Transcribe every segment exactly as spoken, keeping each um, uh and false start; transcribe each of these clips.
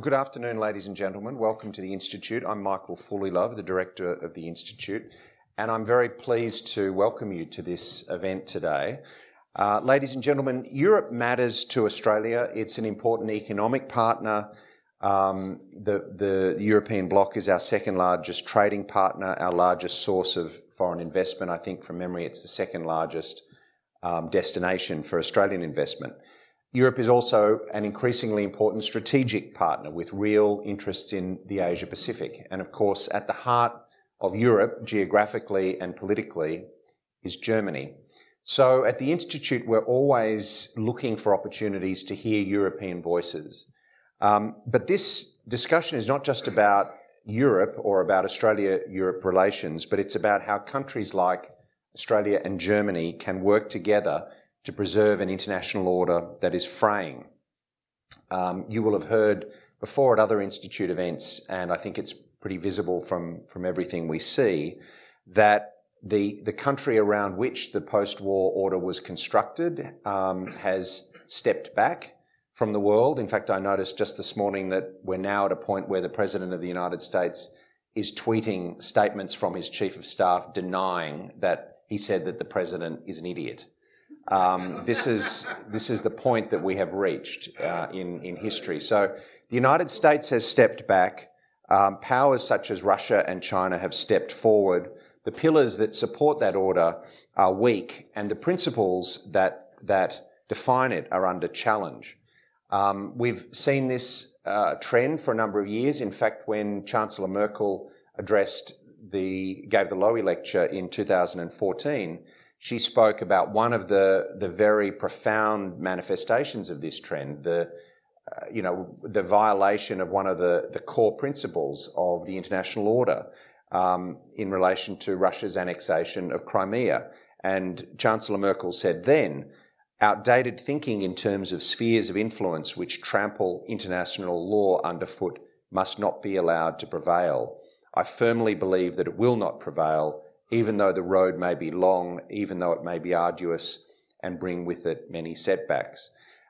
good afternoon, ladies and gentlemen. Welcome to the Institute. I'm Michael Fullilove, the Director of the Institute, and I'm very pleased to welcome you to this event today. Uh, ladies and gentlemen, Europe matters to Australia. It's an important economic partner. Um, the, the European bloc is our second largest trading partner, our largest source of foreign investment. I think from memory it's the second largest um, destination for Australian investment. Europe is also an increasingly important strategic partner with real interests in the Asia Pacific. And of course, at the heart of Europe, geographically and politically, is Germany. So at the Institute, we're always looking for opportunities to hear European voices. Um, but this discussion is not just about Europe or about Australia-Europe relations, but it's about how countries like Australia and Germany can work together to preserve an international order that is fraying. Um, you will have heard before at other Institute events, and I think it's pretty visible from, from everything we see, that the, the country around which the post-war order was constructed um, has stepped back from the world. In fact, I noticed just this morning that we're now at a point where the President of the United States is tweeting statements from his Chief of Staff denying that he said that the President is an idiot. Um, this is this is the point that we have reached uh, in in history. So the United States has stepped back. Um, powers such as Russia and China have stepped forward. The pillars that support that order are weak, and the principles that that define it are under challenge. Um, we've seen this uh, trend for a number of years. In fact, when Chancellor Merkel addressed the gave the Lowy lecture in two thousand fourteen. She spoke about one of the, the very profound manifestations of this trend, the, uh, you know, the violation of one of the, the core principles of the international order um, in relation to Russia's annexation of Crimea. And Chancellor Merkel said then, outdated thinking in terms of spheres of influence which trample international law underfoot must not be allowed to prevail. I firmly believe that it will not prevail, even though the road may be long, even though it may be arduous and bring with it many setbacks.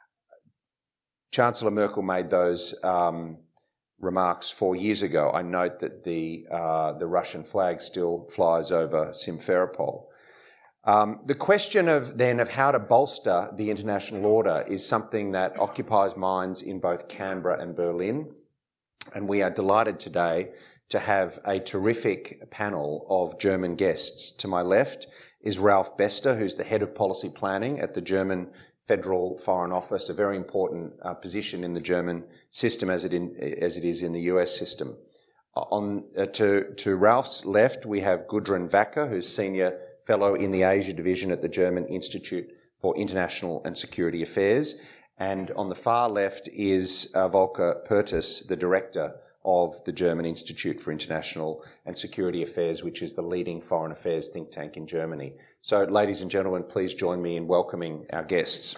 Chancellor Merkel made those um, remarks four years ago. I note that the uh, the Russian flag still flies over Simferopol. Um, the question of then of how to bolster the international order is something that occupies minds in both Canberra and Berlin, and we are delighted today to have a terrific panel of German guests. To my left is Ralf Bester, who's the head of policy planning at the German Federal Foreign Office, a very important uh, position in the German system as it, in, as it is in the U S system. On uh, to, to Ralf's left, we have Gudrun Wacker, who's senior fellow in the Asia division at the German Institute for International and Security Affairs. And on the far left is uh, Volker Perthes, the director of the German Institute for International and Security Affairs, which is the leading foreign affairs think tank in Germany. So, ladies and gentlemen, please join me in welcoming our guests.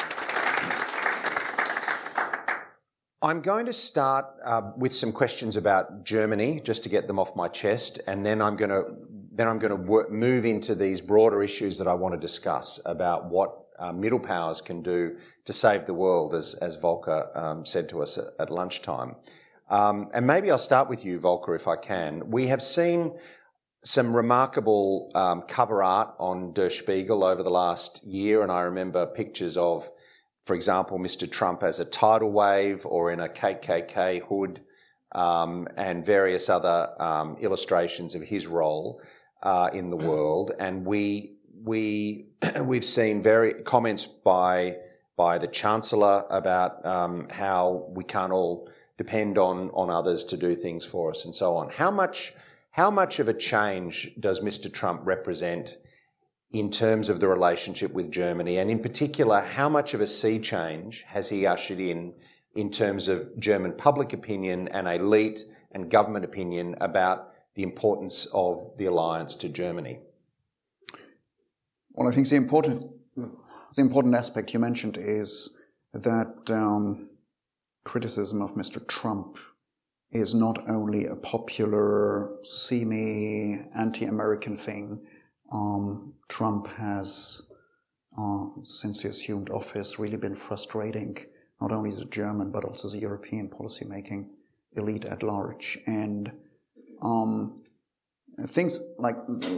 I'm going to start uh, with some questions about Germany, just to get them off my chest, and then I'm going to then I'm going to work, move into these broader issues that I want to discuss about what uh, middle powers can do to save the world, as as Volker um, said to us at, at lunchtime. Um, and maybe I'll start with you, Volker, if I can. We have seen some remarkable um, cover art on Der Spiegel over the last year, and I remember pictures of, for example, Mister Trump as a tidal wave or in a K K K hood, um, and various other um, illustrations of his role uh, in the world. And we we we've seen very comments by by the Chancellor about um, how we can't all depend on, on others to do things for us and so on. How much, how much of a change does Mister Trump represent in terms of the relationship with Germany? And in particular, how much of a sea change has he ushered in in terms of German public opinion and elite and government opinion about the importance of the alliance to Germany? Well, I think the important, the important aspect you mentioned is that um, criticism of Mister Trump is not only a popular, semi-anti-American thing. Um, Trump has, uh, since he assumed office, really been frustrating not only the German but also the European policymaking elite at large. And um, things like,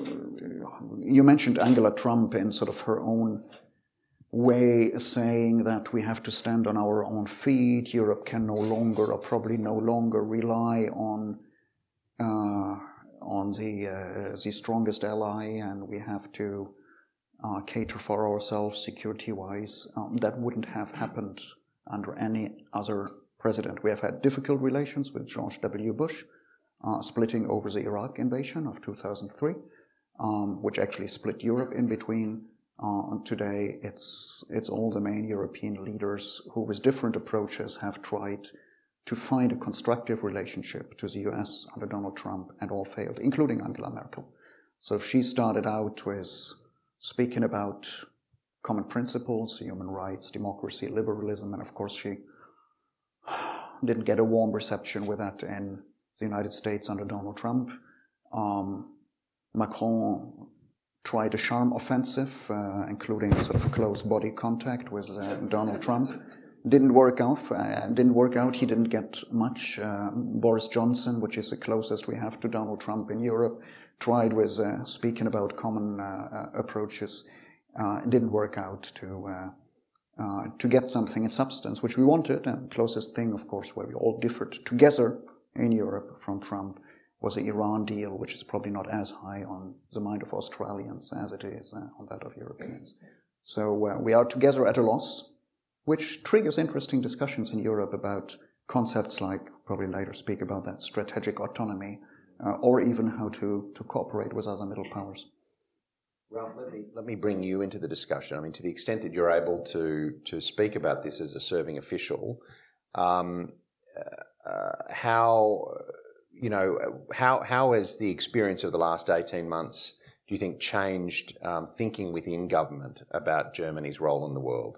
you mentioned Angela Trump in sort of her own way, saying that we have to stand on our own feet. Europe can no longer, or probably no longer, rely on uh, on the uh, the strongest ally, and we have to uh, cater for ourselves security-wise. Um, that wouldn't have happened under any other president. We have had difficult relations with George W. Bush, uh, splitting over the Iraq invasion of two thousand three, um, which actually split Europe in between. Uh, today, it's it's all the main European leaders who, with different approaches, have tried to find a constructive relationship to the U S under Donald Trump, and all failed, including Angela Merkel. So if she started out with speaking about common principles, human rights, democracy, liberalism, and of course she didn't get a warm reception with that in the United States under Donald Trump. Um, Macron tried a charm offensive, uh, including sort of a close body contact with uh, Donald Trump. Didn't work out. Uh, didn't work out. He didn't get much. Uh, Boris Johnson, which is the closest we have to Donald Trump in Europe, tried with uh, speaking about common uh, uh, approaches. Uh, it didn't work out to uh, uh, to get something in substance, which we wanted. And the closest thing, of course, where we all differed together in Europe from Trump was the Iran deal, which is probably not as high on the mind of Australians as it is uh, on that of Europeans. So uh, we are together at a loss, which triggers interesting discussions in Europe about concepts like, probably later speak about that, strategic autonomy, uh, or even how to, to cooperate with other middle powers. Ralph, let me, let me bring you into the discussion. I mean, to the extent that you're able to, to speak about this as a serving official, um, uh, how, you know, how, how has the experience of the last eighteen months, do you think, changed um, thinking within government about Germany's role in the world?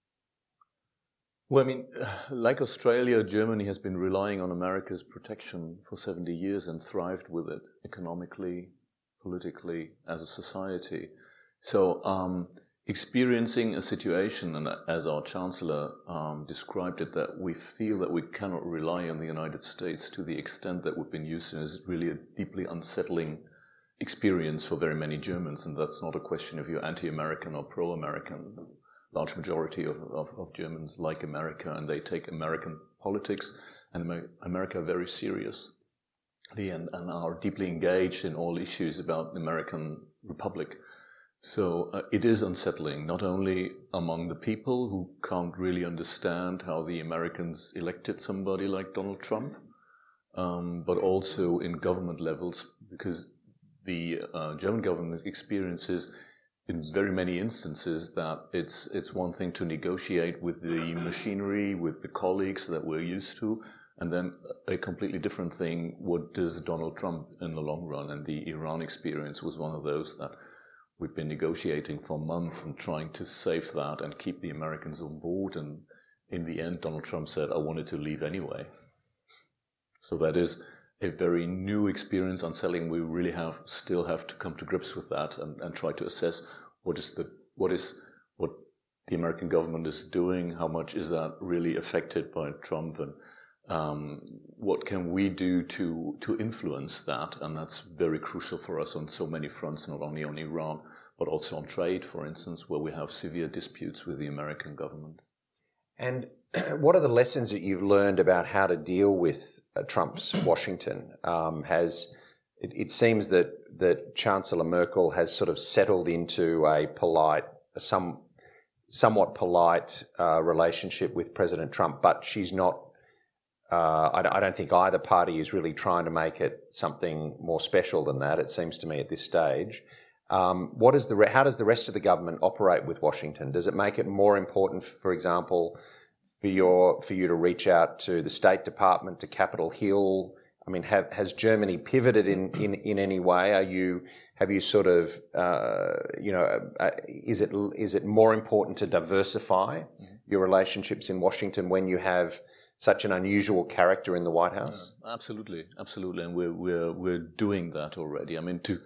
Well, I mean, like Australia, Germany has been relying on America's protection for seventy years and thrived with it economically, politically, as a society. So um, experiencing a situation, and as our Chancellor um, described it, that we feel that we cannot rely on the United States to the extent that we've been used to, is really a deeply unsettling experience for very many Germans. And that's not a question if you're anti-American or pro-American. Large majority of, of, of Germans like America, and they take American politics and America very seriously, and, and are deeply engaged in all issues about the American Republic. So uh, it is unsettling, not only among the people who can't really understand how the Americans elected somebody like Donald Trump, um, but also in government levels, because the uh, German government experiences in very many instances that it's it's one thing to negotiate with the machinery, with the colleagues that we're used to, and then a completely different thing, what does Donald Trump in the long run? And the Iran experience was one of those that we've been negotiating for months and trying to save that and keep the Americans on board. And in the end, Donald Trump said, I wanted to leave anyway. So that is a very new experience, unsettling. We really have still have to come to grips with that and, and try to assess what is the what is what the American government is doing, how much is that really affected by Trump, and um, what can we do to to influence that? And that's very crucial for us on so many fronts, not only on Iran, but also on trade, for instance, where we have severe disputes with the American government. And what are the lessons that you've learned about how to deal with uh, Trump's Washington? Um, has it, it seems that that Chancellor Merkel has sort of settled into a polite, some somewhat polite uh, relationship with President Trump, but she's not. Uh, I, I don't think either party is really trying to make it something more special than that. It seems to me at this stage. Um, what is the re- how does the rest of the government operate with Washington? Does it make it more important, for example, for your for you to reach out to the State Department, to Capitol Hill? I mean, have, has Germany pivoted in, in, in any way? Are you have you sort of uh, you know uh, is it is it more important to diversify mm-hmm. your relationships in Washington when you have such an unusual character in the White House? Yeah, absolutely, absolutely, and we're we're we're doing that already. I mean, to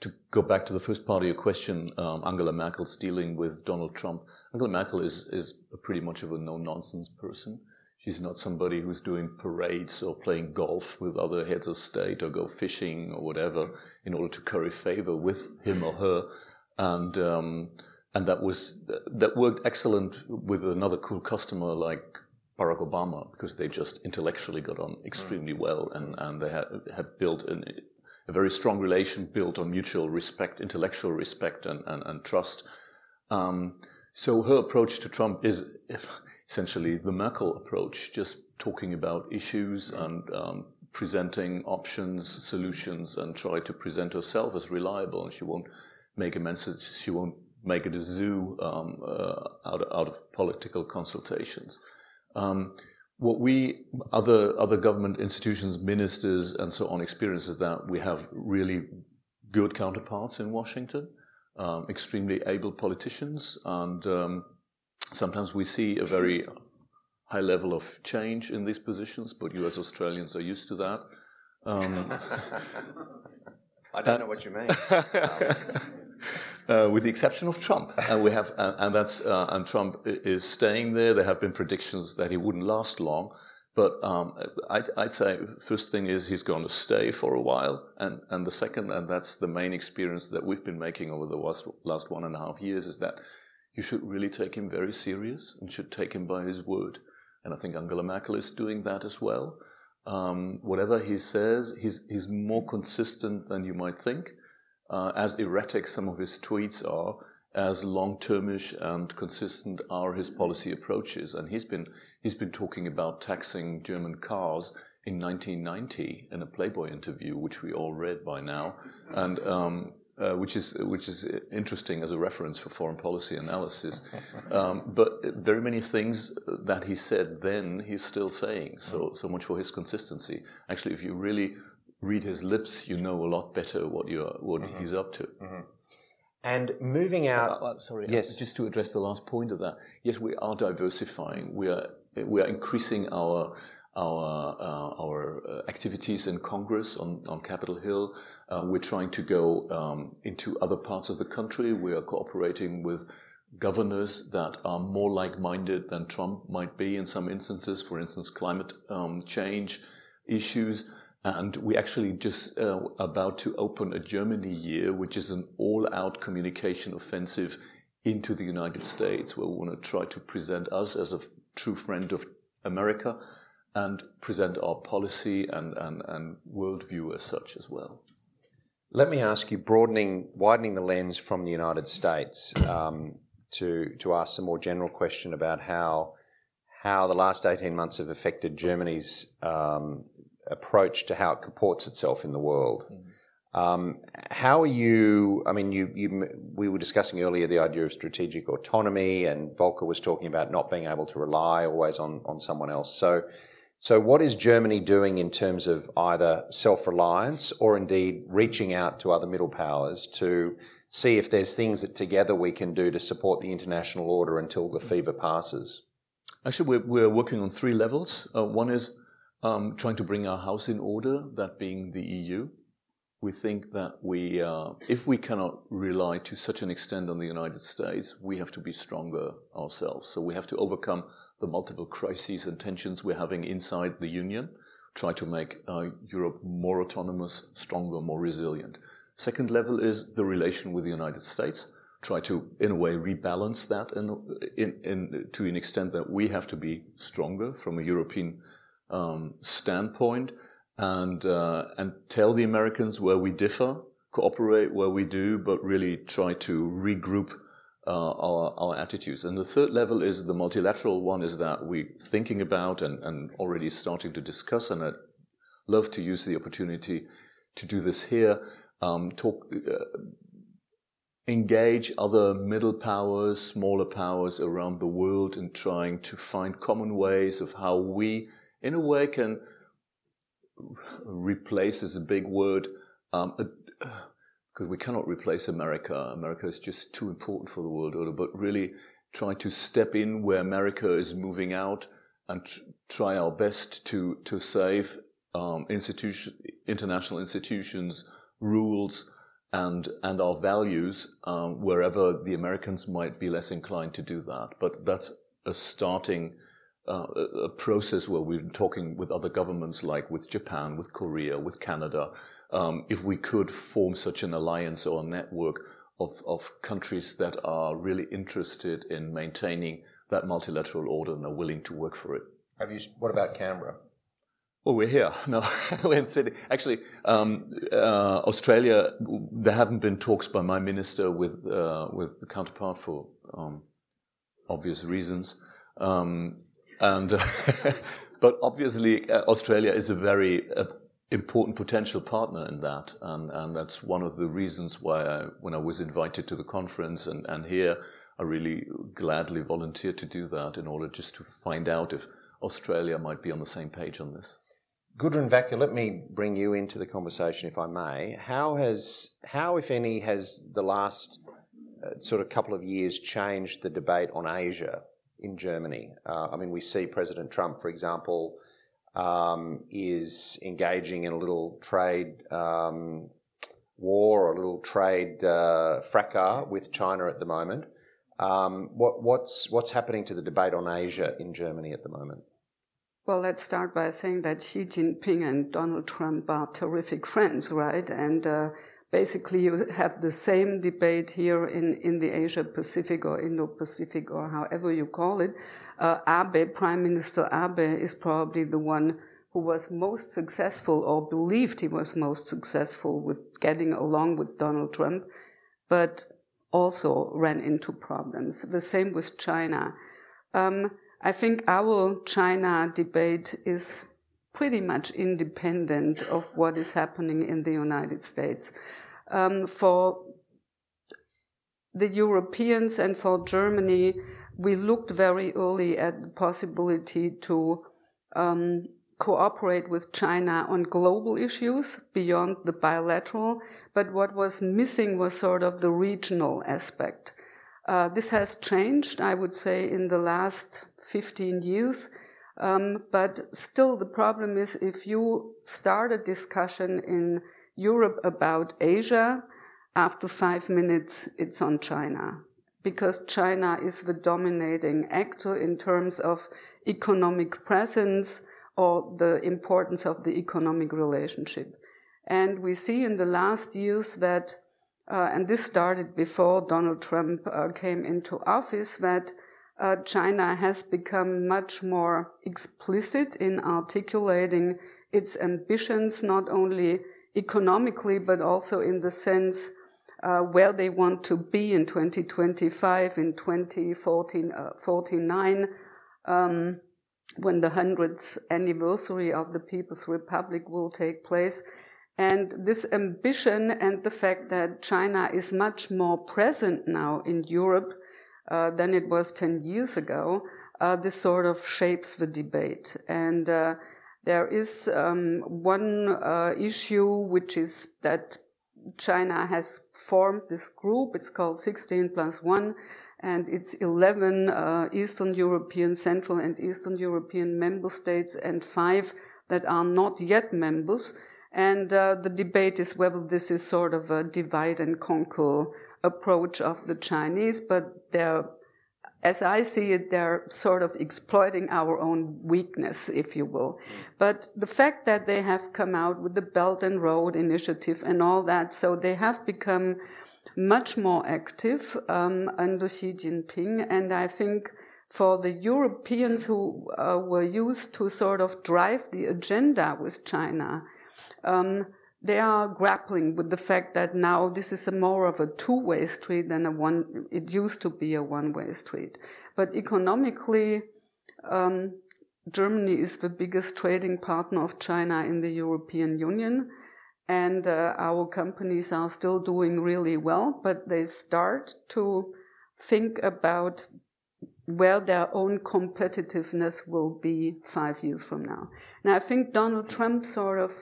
to go back to the first part of your question, um, Angela Merkel's dealing with Donald Trump. Angela Merkel is, is pretty much of a no-nonsense person. She's not somebody who's doing parades or playing golf with other heads of state or go fishing or whatever in order to curry favor with him or her. And um, and that was that worked excellent with another cool customer like Barack Obama, because they just intellectually got on extremely well, and, and they had, had built an, a very strong relation built on mutual respect, intellectual respect and, and, and trust. Um, so her approach to Trump is essentially the Merkel approach, just talking about issues and um, presenting options, solutions, and try to present herself as reliable. And she won't make a message, she won't make it a zoo um, uh, out, of, out of political consultations. Um, what we, other other government institutions, ministers, and so on, experience is that we have really good counterparts in Washington, um, extremely able politicians, and um, sometimes we see a very high level of change in these positions, but you as Australians are used to that. Um, I don't know what you mean. Uh, with the exception of Trump, and we have, uh, and that's, uh, and Trump is staying there. There have been predictions that he wouldn't last long, but um, I'd, I'd say first thing is he's going to stay for a while, and and the second, and that's the main experience that we've been making over the last last one and a half years, is that you should really take him very serious and should take him by his word, and I think Angela Merkel is doing that as well. Um, whatever he says, he's he's more consistent than you might think. Uh, as erratic some of his tweets are, as long-termish and consistent are his policy approaches. And he's been he's been talking about taxing German cars in nineteen ninety in a Playboy interview, which we all read by now, and um, uh, which is which is interesting as a reference for foreign policy analysis. Um, but very many things that he said then, he's still saying. So so much for his consistency. Actually, if you really read his lips, you know a lot better what you are, what mm-hmm. he's up to. Mm-hmm. And moving out, uh, uh, sorry, yes, uh, just to address the last point of that. Yes, we are diversifying. We are we are increasing our our uh, our uh, activities in Congress on on Capitol Hill. Uh, we're trying to go um, into other parts of the country. We are cooperating with governors that are more like-minded than Trump might be in some instances. For instance, climate um, change issues. And we actually just uh, about to open a Germany year, which is an all-out communication offensive into the United States, where we want to try to present us as a true friend of America and present our policy and, and, and worldview as such as well. Let me ask you, broadening, widening the lens from the United States, um, to to ask some more general question about how how the last eighteen months have affected Germany's um, approach to how it comports itself in the world. Mm. Um, how are you, I mean, you, you, we were discussing earlier the idea of strategic autonomy, and Volker was talking about not being able to rely always on, on someone else. So, so what is Germany doing in terms of either self-reliance or indeed reaching out to other middle powers to see if there's things that together we can do to support the international order until the fever passes? Actually, we're, we're working on three levels. Uh, one is Um, trying to bring our house in order, that being the E U. We think that we, uh, if we cannot rely to such an extent on the United States, we have to be stronger ourselves. So we have to overcome the multiple crises and tensions we're having inside the Union, try to make uh, Europe more autonomous, stronger, more resilient. Second level is the relation with the United States. Try to, in a way, rebalance that in, in, in, to an extent that we have to be stronger from a European Um, standpoint, and uh, and tell the Americans where we differ, cooperate where we do, but really try to regroup uh, our our attitudes. And the third level is the multilateral one, is that we're thinking about and, and already starting to discuss, and I'd love to use the opportunity to do this here, um, talk, uh, engage other middle powers, smaller powers around the world in trying to find common ways of how we, in a way, can replace, is a big word, um, because we cannot replace America. America is just too important for the world order, but really try to step in where America is moving out and tr- try our best to, to save um, institution, international institutions, rules, and and our values um, wherever the Americans might be less inclined to do that. But that's a starting uh, a process where we're talking with other governments, like with Japan, with Korea, with Canada, um, if we could form such an alliance or a network of, of countries that are really interested in maintaining that multilateral order and are willing to work for it. Have you? What about Canberra? Oh, we're here. No, we're in Sydney. Actually, um, uh, Australia, there haven't been talks by my minister with uh, with the counterpart for um, obvious reasons. Um, and uh, but obviously, uh, Australia is a very uh, important potential partner in that, and, and that's one of the reasons why I, when I was invited to the conference and, and here, I really gladly volunteered to do that in order just to find out if Australia might be on the same page on this. Gudrun Wacker, let me bring you into the conversation, if I may. How has, how, if any, has the last uh, sort of couple of years changed the debate on Asia in Germany? Uh, I mean, we see President Trump, for example, um, is engaging in a little trade um, war or a little trade uh, fracas with China at the moment. Um, what, what's what's happening to the debate on Asia in Germany at the moment? Well, let's start by saying that Xi Jinping and Donald Trump are terrific friends, right? And uh, basically you have the same debate here in, in the Asia-Pacific or Indo-Pacific or however you call it. Uh, Abe, Prime Minister Abe, is probably the one who was most successful or believed he was most successful with getting along with Donald Trump, but also ran into problems. The same with China. Um, I think our China debate is pretty much independent of what is happening in the United States. Um, for the Europeans and for Germany, we looked very early at the possibility to um, cooperate with China on global issues beyond the bilateral, but what was missing was sort of the regional aspect. Uh, this has changed, I would say, in the last fifteen years, um, but still the problem is if you start a discussion in Europe about Asia, after five minutes it's on China, because China is the dominating actor in terms of economic presence or the importance of the economic relationship. And we see in the last years that Uh, and this started before Donald Trump uh, came into office, that uh, China has become much more explicit in articulating its ambitions, not only economically, but also in the sense uh, where they want to be in twenty twenty-five, in twenty forty-nine, um, when the hundredth anniversary of the People's Republic will take place. And this ambition and the fact that China is much more present now in Europe uh, than it was ten years ago, uh, this sort of shapes the debate. And uh, there is um, one uh, issue, which is that China has formed this group. It's called sixteen plus one, and it's eleven uh, Eastern European, Central and Eastern European member states and five that are not yet members. And uh, the debate is whether this is sort of a divide and conquer approach of the Chinese, but they're, as I see it, they're sort of exploiting our own weakness, if you will. But the fact that they have come out with the Belt and Road Initiative and all that, so they have become much more active um, under Xi Jinping, and I think for the Europeans who uh, were used to sort of drive the agenda with China, Um, they are grappling with the fact that now this is a more of a two-way street than a one, it used to be a one-way street. But economically, um, Germany is the biggest trading partner of China in the European Union, and uh, our companies are still doing really well, but they start to think about where their own competitiveness will be five years from now. Now, I think Donald Trump sort of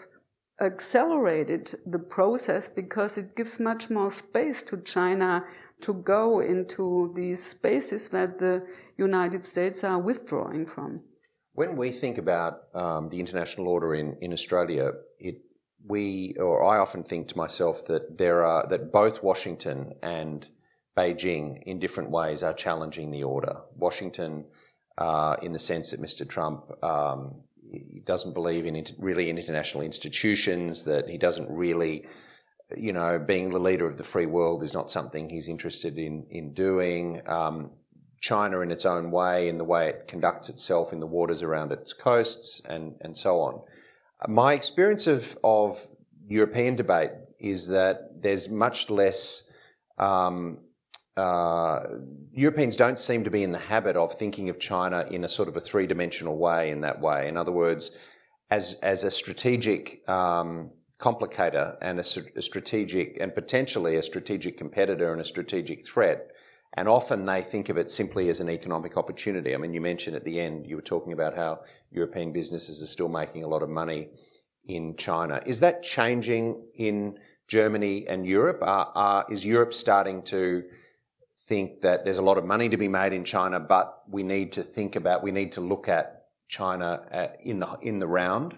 accelerated the process because it gives much more space to China to go into these spaces that the United States are withdrawing from. When we think about um, the international order in, in Australia, it we, or I often think to myself that there are, that both Washington and Beijing in different ways are challenging the order. Washington, uh, in the sense that Mister Trump um, he doesn't believe in inter- really in international institutions, that he doesn't really, you know, being the leader of the free world is not something he's interested in, in doing. Um, China in its own way, in the way it conducts itself in the waters around its coasts, and, and so on. My experience of, of European debate is that there's much less... Um, Uh, Europeans don't seem to be in the habit of thinking of China in a sort of a three-dimensional way in that way. In other words, as as a strategic um, complicator and a, a strategic and potentially a strategic competitor and a strategic threat. And often they think of it simply as an economic opportunity. I mean, you mentioned at the end, you were talking about how European businesses are still making a lot of money in China. Is that changing in Germany and Europe? Uh, uh, is Europe starting to think that there's a lot of money to be made in China, but we need to think about, we need to look at China uh, in the in the round?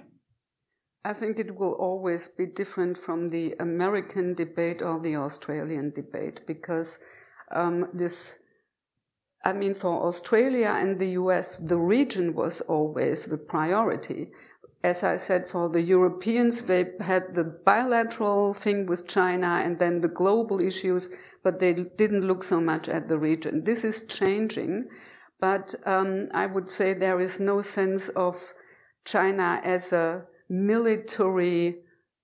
I think it will always be different from the American debate or the Australian debate, because um, this, I mean, for Australia and the U S, the region was always the priority. As I said, for the Europeans, they had the bilateral thing with China and then the global issues, but they didn't look so much at the region. This is changing, but um, I would say there is no sense of China as a military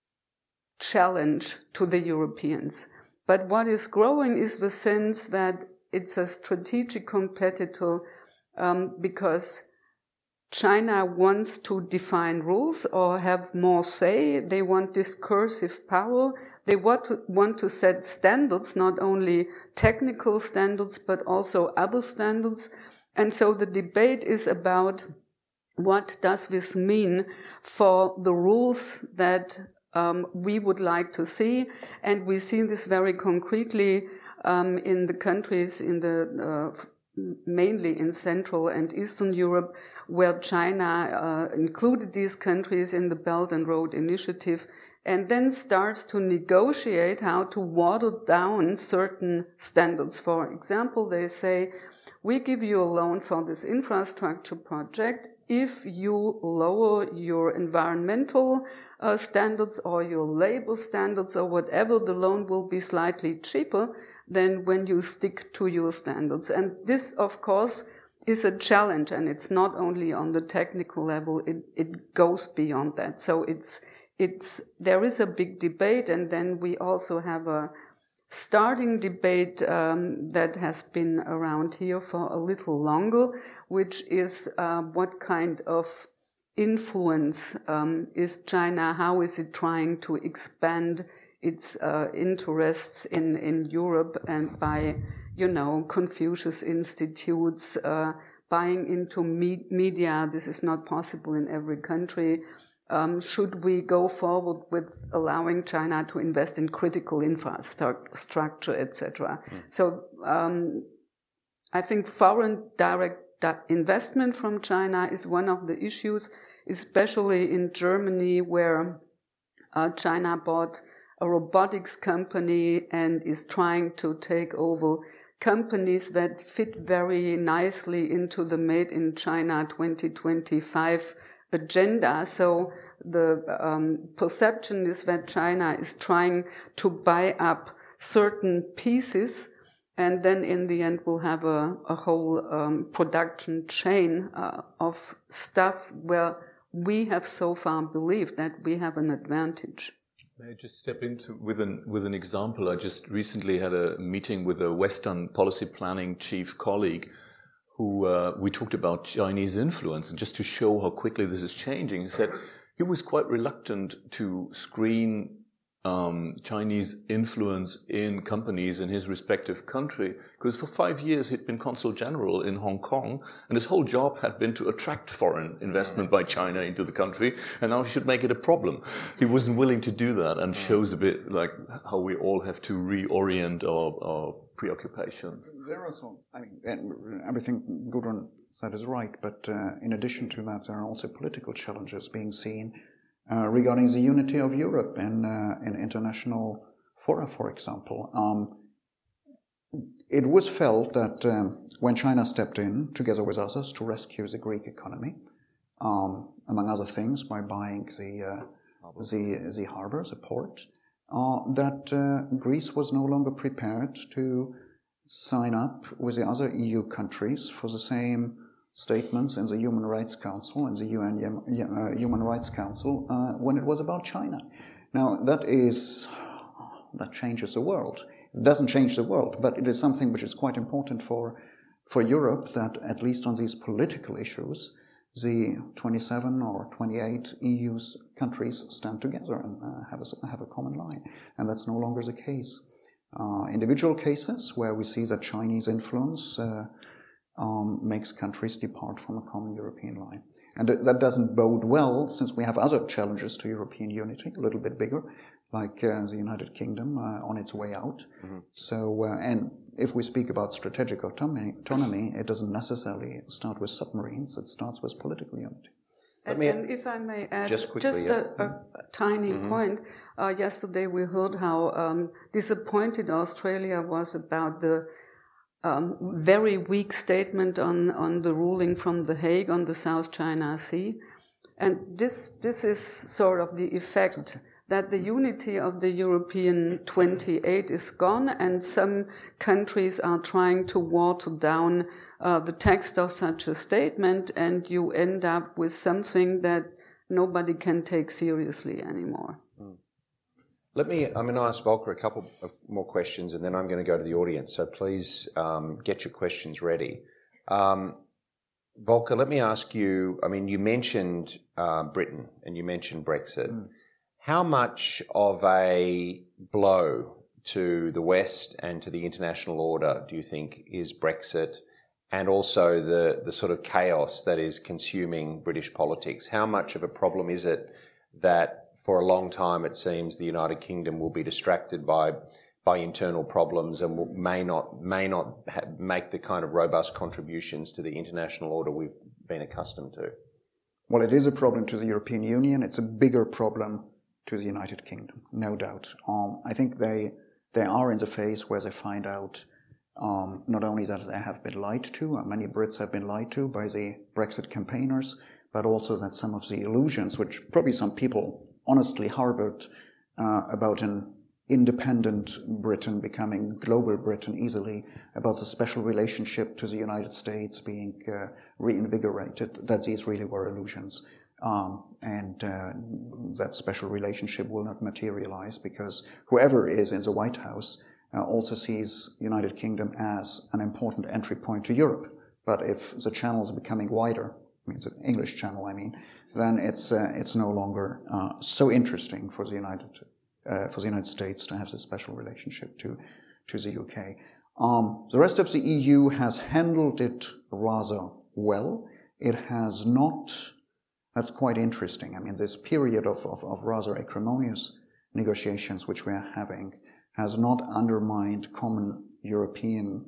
challenge to the Europeans. But what is growing is the sense that it's a strategic competitor um, because China wants to define rules or have more say. They want discursive power. They want to, want to set standards, not only technical standards, but also other standards. And so the debate is about what does this mean for the rules that um, we would like to see. And we see this very concretely um, in the countries in the uh, mainly in Central and Eastern Europe, where China uh, included these countries in the Belt and Road Initiative, and then starts to negotiate how to water down certain standards. For example, they say, we give you a loan for this infrastructure project if you lower your environmental uh, standards or your labor standards or whatever. The loan will be slightly cheaper than when you stick to your standards. And this, of course, is a challenge, and it's not only on the technical level, it, it goes beyond that. So it's, it's, there is a big debate, and then we also have a starting debate um, that has been around here for a little longer, which is uh, what kind of influence um, is China, how is it trying to expand its uh, interests in, in Europe, and by, you know, Confucius Institutes, uh, buying into me- media. This is not possible in every country. Um, should we go forward with allowing China to invest in critical infrastructure, et cetera? Mm. So um, I think foreign direct investment from China is one of the issues, especially in Germany, where uh, China bought a robotics company and is trying to take over companies that fit very nicely into the Made in China twenty twenty-five agenda. So the um, perception is that China is trying to buy up certain pieces, and then in the end we'll have a, a whole um, production chain uh, of stuff where we have so far believed that we have an advantage. May I just step into with an with an example? I just recently had a meeting with a Western policy planning chief colleague who uh, we talked about Chinese influence, and just to show how quickly this is changing, he said he was quite reluctant to screen um, Chinese influence in companies in his respective country, because for five years he'd been consul general in Hong Kong, and his whole job had been to attract foreign investment by China into the country, and now he should make it a problem. He wasn't willing to do that, and shows a bit like how we all have to reorient our, our preoccupations. There are some, I mean, everything Gudrun said is right, but uh, in addition to that, there are also political challenges being seen. uh, regarding the unity of Europe in, uh, in international fora, for example. Um, it was felt that um, when China stepped in, together with others, to rescue the Greek economy, um, among other things, by buying the, uh, the, the harbor, the port, uh, that uh, Greece was no longer prepared to sign up with the other E U countries for the same statements in the Human Rights Council and the U N uh, Human Rights Council uh, when it was about China. Now, that is, that changes the world. It doesn't change the world, but it is something which is quite important for, for Europe, that at least on these political issues, the twenty-seven or twenty-eight E U countries stand together and uh, have, a, have a common line. And that's no longer the case. Uh, individual cases where we see that Chinese influence uh, um, makes countries depart from a common European line. And th- that doesn't bode well, since we have other challenges to European unity, a little bit bigger, like uh, the United Kingdom uh, on its way out. Mm-hmm. So, uh, and if we speak about strategic autonomy, autonomy, it doesn't necessarily start with submarines, it starts with political unity. And, and if I may add just, quickly, just yeah. a, a tiny mm-hmm. point, uh, yesterday we heard how um, disappointed Australia was about the um, very weak statement on, on the ruling from The Hague on the South China Sea. And this, this is sort of the effect that the unity of the European twenty-eight is gone, and some countries are trying to water down uh, the text of such a statement, and you end up with something that nobody can take seriously anymore. Mm. Let me, I'm going to ask Volker a couple of more questions, and then I'm going to go to the audience, so please um, get your questions ready. Um, Volker, let me ask you, I mean, you mentioned uh, Britain, and you mentioned Brexit. Mm. How much of a blow to the West and to the international order do you think is Brexit, and also the, the sort of chaos that is consuming British politics? How much of a problem is it that for a long time it seems the United Kingdom will be distracted by by internal problems and will, may not may not ha- make the kind of robust contributions to the international order we've been accustomed to? Well, it is a problem to the European Union. It's a bigger problem to the United Kingdom, no doubt. Um, I think they they are in the phase where they find out um, not only that they have been lied to, uh, many Brits have been lied to by the Brexit campaigners, but also that some of the illusions, which probably some people honestly harbored uh, about an independent Britain becoming global Britain easily, about the special relationship to the United States being uh, reinvigorated, that these really were illusions. Um, and uh, that special relationship will not materialize because whoever is in the White House uh, also sees United Kingdom as an important entry point to Europe. But if the channel is becoming wider, I mean the English channel, I mean, then it's uh, it's no longer uh, so interesting for the United uh, for the United States to have this special relationship to to the U K. Um, the rest of the E U has handled it rather well. It has not. That's quite interesting. I mean, this period of, of, of rather acrimonious negotiations which we are having has not undermined common European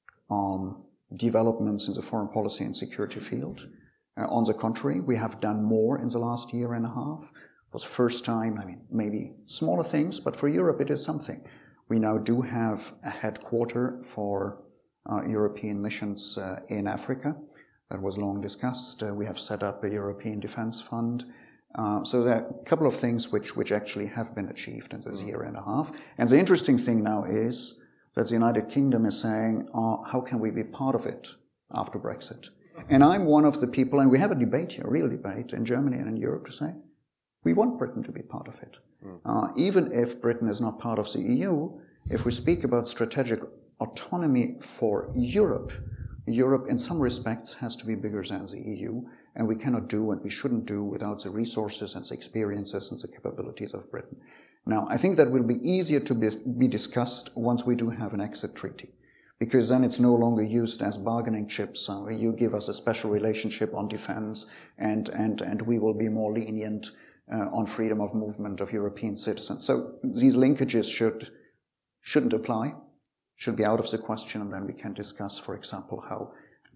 um, developments in the foreign policy and security field. Uh, on the contrary, we have done more in the last year and a half. It was the first time, I mean, maybe smaller things, but for Europe it is something. We now do have a headquarter for uh, European missions uh, in Africa. That was long discussed. Uh, we have set up a European Defence Fund. Uh, so there are a couple of things which, which actually have been achieved in this mm. year and a half. And the interesting thing now is that the United Kingdom is saying, uh, how can we be part of it after Brexit? And I'm one of the people, and we have a debate here, a real debate in Germany and in Europe to say, we want Britain to be part of it. Mm. Uh, even if Britain is not part of the E U, if we speak about strategic autonomy for Europe, Europe, in some respects, has to be bigger than the E U, and we cannot do and we shouldn't do without the resources and the experiences and the capabilities of Britain. Now, I think that will be easier to be, be discussed once we do have an exit treaty, because then it's no longer used as bargaining chips. Uh, you give us a special relationship on defense, and and and we will be more lenient uh, on freedom of movement of European citizens. So these linkages should shouldn't apply. Should be out of the question, and then we can discuss, for example, how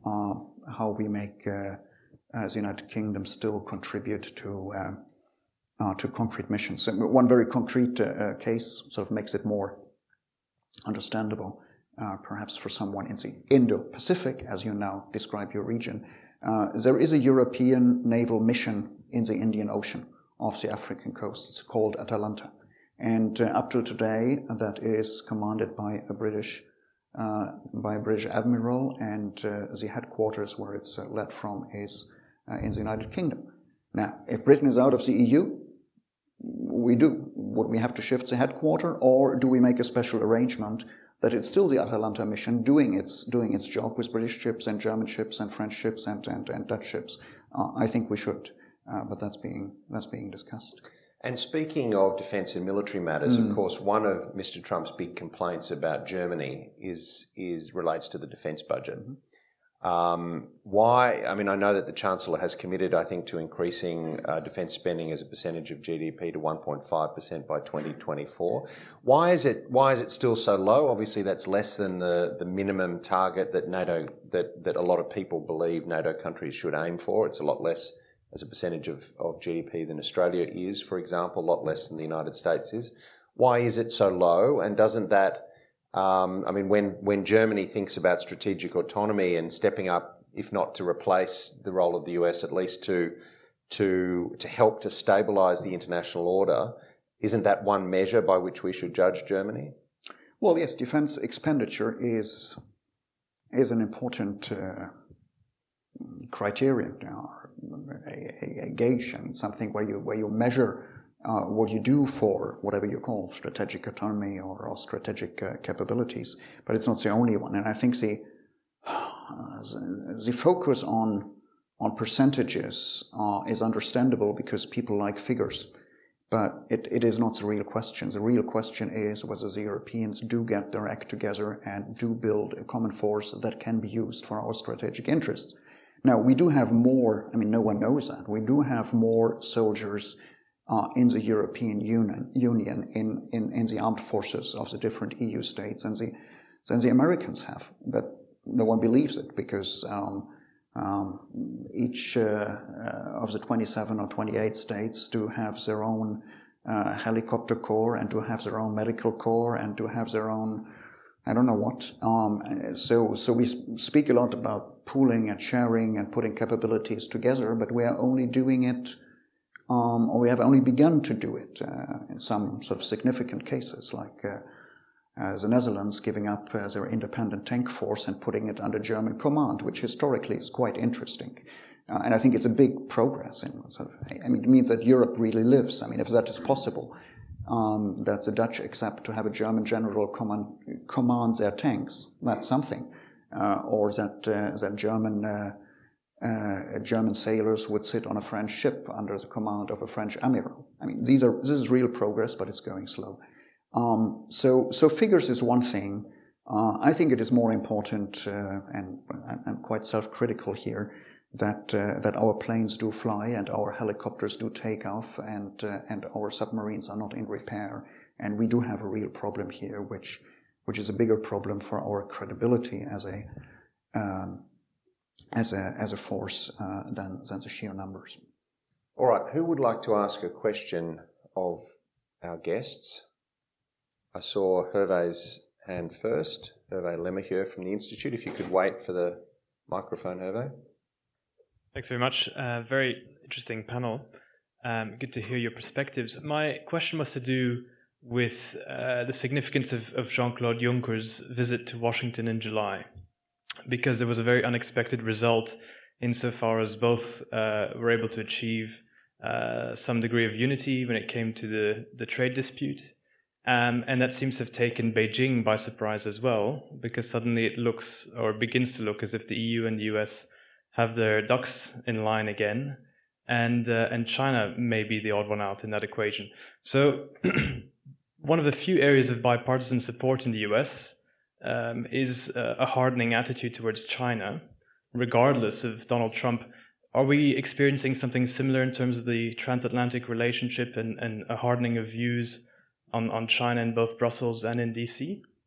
uh, how we make uh, uh, the United Kingdom still contribute to uh, uh, to concrete missions. So one very concrete uh, case sort of makes it more understandable, uh, perhaps for someone in the Indo-Pacific, as you now describe your region. Uh, there is a European naval mission in the Indian Ocean off the African coasts called Atalanta. And uh, up till today, that is commanded by a British uh, by a British admiral, and uh, the headquarters where it's uh, led from is uh, in the United Kingdom. Now, if Britain is out of the E U, we do. Would we have to shift the headquarters, or do we make a special arrangement that it's still the Atalanta mission doing its doing its job with British ships and German ships and French ships and and, and Dutch ships? Uh, I think we should, uh, but that's being that's being discussed. And speaking of defence and military matters, Mm. of course, one of Mister Trump's big complaints about Germany is is relates to the defence budget. Mm-hmm. Um, why? I mean, I know that the Chancellor has committed, I think, to increasing uh, defence spending as a percentage of G D P to one point five percent by twenty twenty-four. Why is it? Why is it still so low? Obviously, that's less than the, the minimum target that NATO that that a lot of people believe NATO countries should aim for. It's a lot less as a percentage of, of G D P than Australia is, for example, a lot less than the United States is. Why is it so low? And doesn't that Um, I mean, when, when Germany thinks about strategic autonomy and stepping up, if not to replace the role of the U S, at least to to to help to stabilise the international order, isn't that one measure by which we should judge Germany? Well, yes, defence expenditure is is an important uh, criterion, uh, a, a, a gauge, I mean, something where you where you measure Uh, what you do for whatever you call strategic autonomy or, or strategic uh, capabilities, but it's not the only one. And I think the uh, the, the focus on on percentages uh, is understandable because people like figures, but it, it is not the real question. The real question is whether the Europeans do get their act together and do build a common force that can be used for our strategic interests. Now, we do have more. I mean, no one knows that. We do have more soldiers Uh, in the European Union, Union in, in, in the armed forces of the different E U states than the, than the Americans have. But no one believes it because um, um, each uh, uh, of the twenty-seven or twenty-eight states do have their own uh, helicopter corps and do have their own medical corps and do have their own, I don't know what. Um, so, so we speak a lot about pooling and sharing and putting capabilities together, but we are only doing it Um, or we have only begun to do it uh, in some sort of significant cases, like uh, uh, the Netherlands giving up uh, their independent tank force and putting it under German command, which historically is quite interesting. Uh, and I think it's a big progress. In sort of, I mean, it means that Europe really lives. I mean, if that is possible, um, that the Dutch accept to have a German general command, command their tanks, that's something. Uh, or that uh, that German uh, Uh, German sailors would sit on a French ship under the command of a French admiral. I mean, these are this is real progress, but it's going slow. Um, so, so figures is one thing. Uh, I think it is more important, uh, and I'm quite self-critical here, that uh, that our planes do fly and our helicopters do take off, and uh, and our submarines are not in repair. And we do have a real problem here, which which is a bigger problem for our credibility as a um, as a as a force uh, than than the sheer numbers. All right, who would like to ask a question of our guests? I saw Hervé's hand first. Hervé Lemahieu from the Institute. If you could wait for the microphone, Hervé. Thanks very much. Uh, very interesting panel. Um, good to hear your perspectives. My question was to do with uh, the significance of, of Jean-Claude Juncker's visit to Washington in July, because there was a very unexpected result insofar as both uh, were able to achieve uh, some degree of unity when it came to the, the trade dispute. Um, and that seems to have taken Beijing by surprise as well, because suddenly it looks, or begins to look, as if the E U and the U S have their ducks in line again, and uh, and China may be the odd one out in that equation. So one of the few areas of bipartisan support in the U S Um, is uh, a hardening attitude towards China, regardless of Donald Trump. Are we experiencing something similar in terms of the transatlantic relationship and, and a hardening of views on, on China in both Brussels and in D C?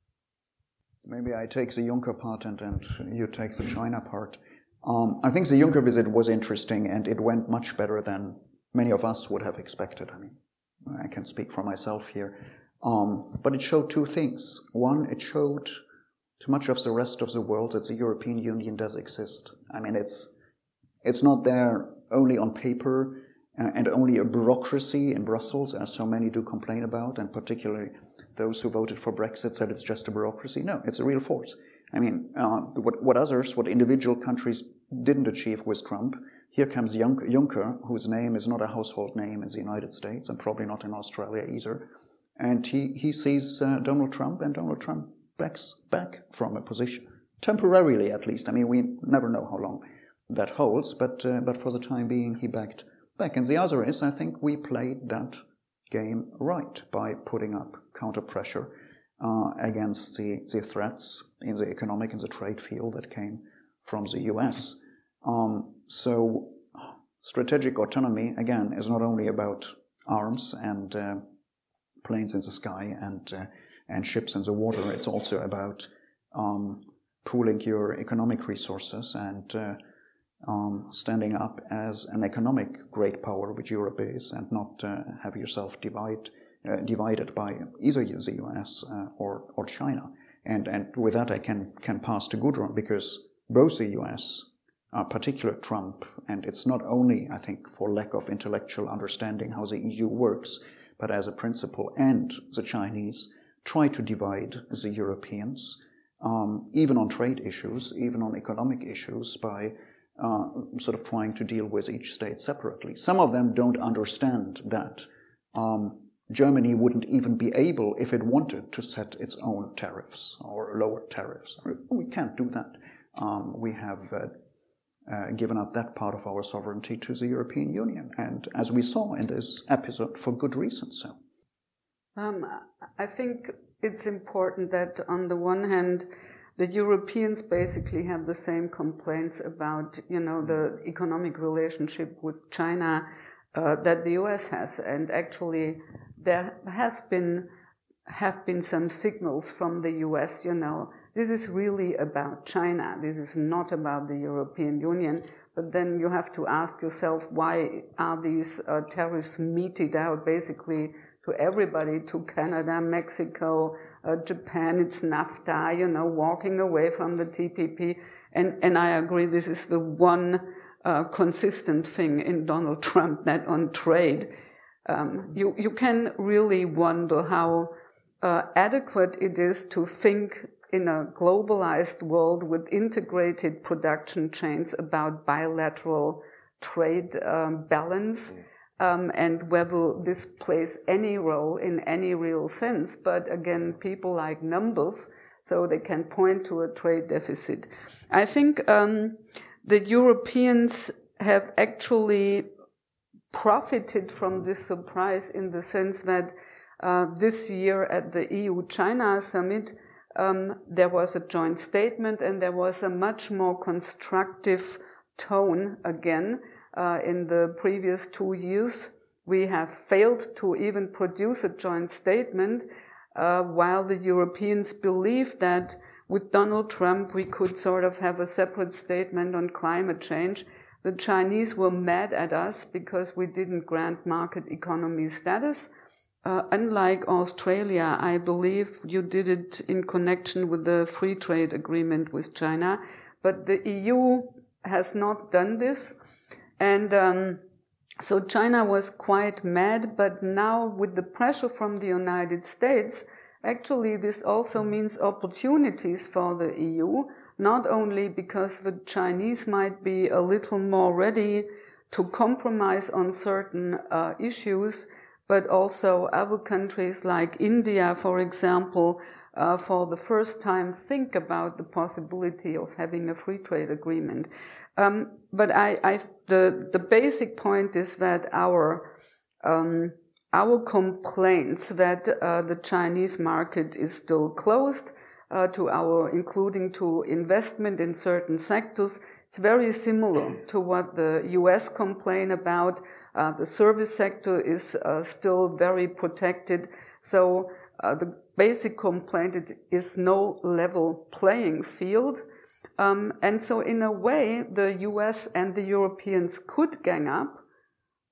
Maybe I take the Juncker part and, and you take the China part. Um, I think the Juncker visit was interesting and it went much better than many of us would have expected. I mean, I can speak for myself here. Um, but it showed two things. One, it showed to much of the rest of the world that the European Union does exist. I mean, it's it's not there only on paper uh, and only a bureaucracy in Brussels, as so many do complain about, and particularly those who voted for Brexit said it's just a bureaucracy. No, it's a real force. I mean, uh, what, what others, what individual countries didn't achieve with Trump, here comes Juncker, whose name is not a household name in the United States and probably not in Australia either. And he, he sees uh, Donald Trump, and Donald Trump backs back from a position, temporarily at least. I mean, we never know how long that holds, but uh, but for the time being, he backed back. And the other is, I think we played that game right by putting up counter pressure uh, against the, the threats in the economic and the trade field that came from the U S. Um, so strategic autonomy, again, is not only about arms and uh, planes in the sky and uh, and ships in the water. It's also about um, pooling your economic resources and uh, um, standing up as an economic great power, which Europe is, and not uh, have yourself divide, uh, divided by either the U S uh, or or China. And and with that, I can can pass to Gudrun, because both the U S, uh, particularly Trump, and it's not only, I think, for lack of intellectual understanding how the E U works, but as a principle, and the Chinese try to divide the Europeans, um, even on trade issues, even on economic issues, by uh, sort of trying to deal with each state separately. Some of them don't understand that um, Germany wouldn't even be able, if it wanted, to set its own tariffs or lower tariffs. We can't do that. Um, we have uh, uh, given up that part of our sovereignty to the European Union, and as we saw in this episode, for good reason so. Um, I think it's important that on the one hand, the Europeans basically have the same complaints about, you know, the economic relationship with China uh, that the U S has. And actually, there has been, have been some signals from the U S, you know, this is really about China. This is not about the European Union. But then you have to ask yourself, why are these uh, tariffs meted out basically to everybody, to Canada, Mexico, uh, Japan? It's NAFTA, you know, walking away from the T P P. And, and I agree, this is the one uh, consistent thing in Donald Trump, that on trade. Um, you, you can really wonder how uh, adequate it is to think in a globalized world with integrated production chains about bilateral trade um, balance. Mm. Um, and whether this plays any role in any real sense. But again, people like numbers, so they can point to a trade deficit. I think um, the Europeans have actually profited from this surprise in the sense that uh, this year at the E U-China summit, um, there was a joint statement and there was a much more constructive tone again. Uh, in the previous two years, we have failed to even produce a joint statement, uh, while the Europeans believe that with Donald Trump we could sort of have a separate statement on climate change. The Chinese were mad at us because we didn't grant market economy status. Uh, unlike Australia, I believe you did it in connection with the free trade agreement with China, but the E U has not done this. And um, so China was quite mad, but now with the pressure from the United States, actually this also means opportunities for the E U, not only because the Chinese might be a little more ready to compromise on certain uh, issues, but also other countries like India, for example, uh, for the first time think about the possibility of having a free trade agreement. Um, but I, I, the, the basic point is that our, um, our complaints that, uh, the Chinese market is still closed, uh, to our, including to investment in certain sectors, it's very similar to what the U S complain about. Uh, the service sector is, uh, still very protected. So, uh, the basic complaint it is no level playing field. Um, and so in a way, the U S and the Europeans could gang up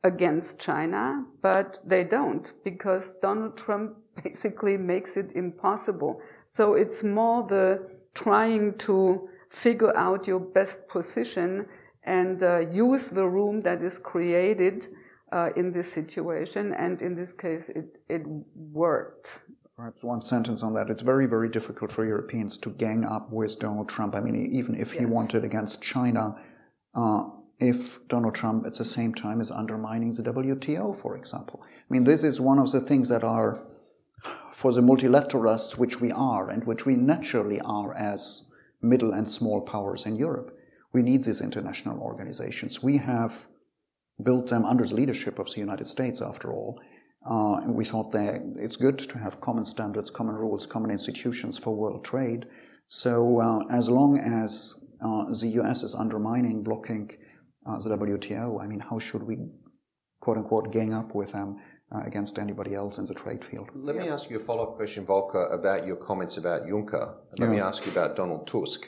against China, but they don't, because Donald Trump basically makes it impossible. So it's more the trying to figure out your best position and uh, use the room that is created uh, in this situation. And in this case, it, it worked. Perhaps one sentence on that. It's very, very difficult for Europeans to gang up with Donald Trump. I mean, even if he Yes. wanted against China, uh, if Donald Trump at the same time is undermining the W T O, for example. I mean, this is one of the things that are, for the multilateralists, which we are, and which we naturally are as middle and small powers in Europe. We need these international organizations. We have built them under the leadership of the United States, after all. Uh, and we thought that it's good to have common standards, common rules, common institutions for world trade. So uh, as long as uh, the U S is undermining, blocking uh, the W T O, I mean, how should we, quote-unquote, gang up with them uh, against anybody else in the trade field? Let me ask you a follow-up question, Volker, about your comments about Juncker. Let Yeah. me ask you about Donald Tusk.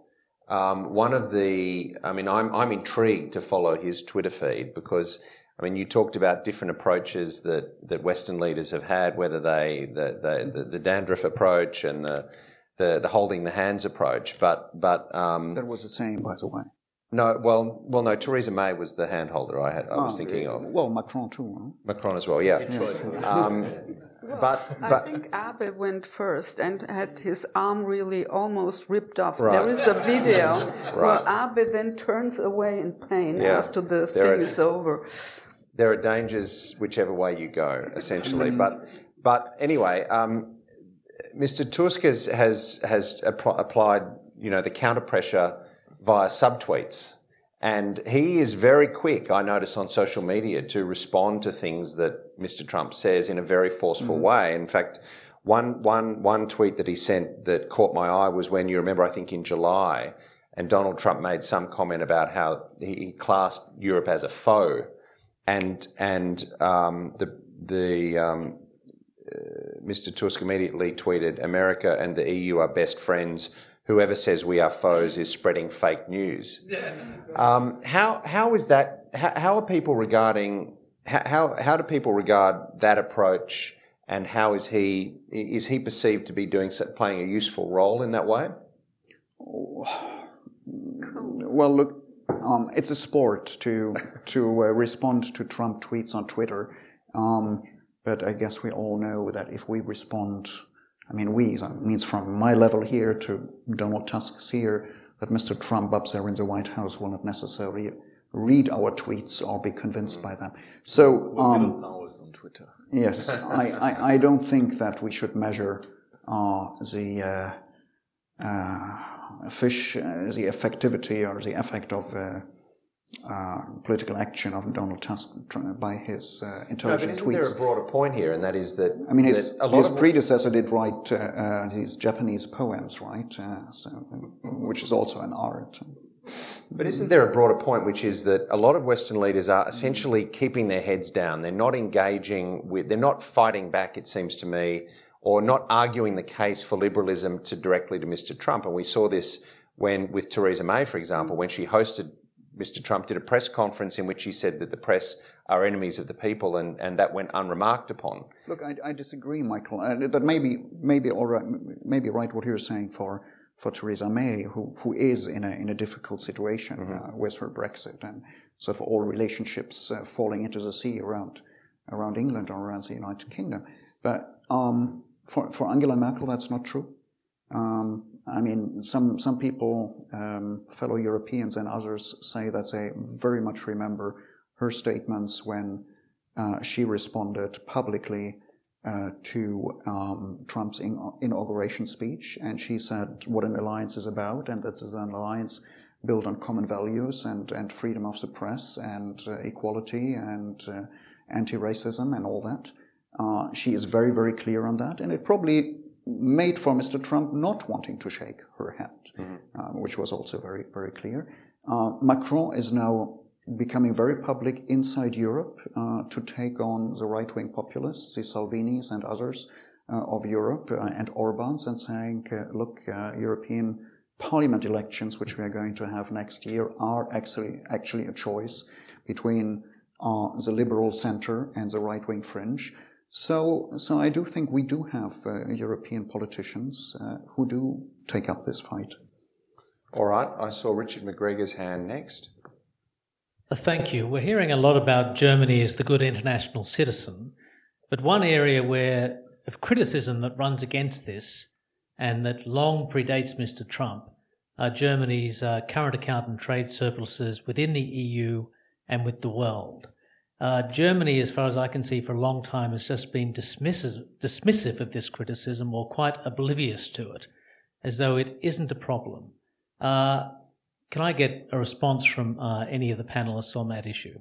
Um, one of the, I mean, I'm, I'm intrigued to follow his Twitter feed because, I mean, you talked about different approaches that, that Western leaders have had, whether they, the, the, the, the dandruff approach and the, the, the holding the hands approach, but, but, um, That was the same, by the way. no, well, well, no, Theresa May was the hand holder I had, I was Ah, thinking of. Well, Macron too, huh? Macron as well, yeah. Um, but, I but, think Abe went first and had his arm really almost ripped off. Right. There is a video Right. where Abe then turns away in pain Yeah. after the There thing are- is over. there are dangers whichever way you go, essentially. But, but anyway, um, Mister Tusk has has, has app- applied, you know, the counter pressure via subtweets, and he is very quick, I notice, on social media to respond to things that Mister Trump says in a very forceful way. In fact, one one one tweet that he sent that caught my eye was when, you remember, I think in July, and Donald Trump made some comment about how he, he classed Europe as a foe. And and um, the the um, uh, Mister Tusk immediately tweeted, "America and the E U are best friends. Whoever says we are foes is spreading fake news." Um, how how is that? How, how are people regarding? How how do people regard that approach? And how is he is he perceived to be doing playing a useful role in that way? Well, look, um, it's a sport to to uh, respond to Trump tweets on Twitter, um, but I guess we all know that if we respond, I mean, we, that means from my level here to Donald Tusk's here, that Mister Trump up there in the White House will not necessarily read our tweets or be convinced by them. So, um, powers on Twitter. yes, I, I, I don't think that we should measure uh, the uh, uh, fish, uh, the effectivity or the effect of uh, uh, political action of Donald Tusk by his uh, No, but intelligent isn't tweets. there a broader point here, and that is that I mean, his, that a lot his of predecessor did write uh, uh, these Japanese poems, right? Uh, so, which is also an art. But isn't there a broader point, which is that a lot of Western leaders are essentially keeping their heads down? They're not engaging with, they're not fighting back, it seems to me, or not arguing the case for liberalism to directly to Mister Trump. And we saw this when, with Theresa May, for example, when she hosted, Mister Trump did a press conference in which he said that the press are enemies of the people, and, and that went unremarked upon. Look, I, I disagree, Michael. Uh, that maybe, maybe all right, maybe right what you're saying for. for Theresa May, who, who is in a in a difficult situation mm-hmm. uh, with her Brexit and sort of all relationships uh, falling into the sea around around England or around the United Kingdom. But um, for for Angela Merkel, that's not true. Um, I mean, some some people, um, fellow Europeans and others, say that they very much remember her statements when uh, she responded publicly Uh, to um, Trump's in- inauguration speech, and she said what an alliance is about, and that it's an alliance built on common values and, and freedom of the press and uh, equality and uh, anti-racism and all that. Uh, she is very, very clear on that, and it probably made for Mister Trump not wanting to shake her hand, mm-hmm. uh, which was also very, very clear. Uh, Macron is now becoming very public inside Europe uh, to take on the right-wing populists, the Salvinis and others uh, of Europe uh, and Orbán's, and saying, uh, look, uh, European Parliament elections, which we are going to have next year, are actually actually a choice between uh, the liberal center and the right-wing fringe. So, so I do think we do have uh, European politicians uh, who do take up this fight. All right, I saw Richard McGregor's hand next. Uh, thank you. We're hearing a lot about Germany as the good international citizen, but one area where of criticism that runs against this and that long predates Mister Trump are Germany's uh, current account and trade surpluses within the E U and with the world. Uh, Germany, as far as I can see, for a long time has just been dismissive, dismissive of this criticism or quite oblivious to it, as though it isn't a problem. Uh, can I get a response from uh, any of the panelists on that issue?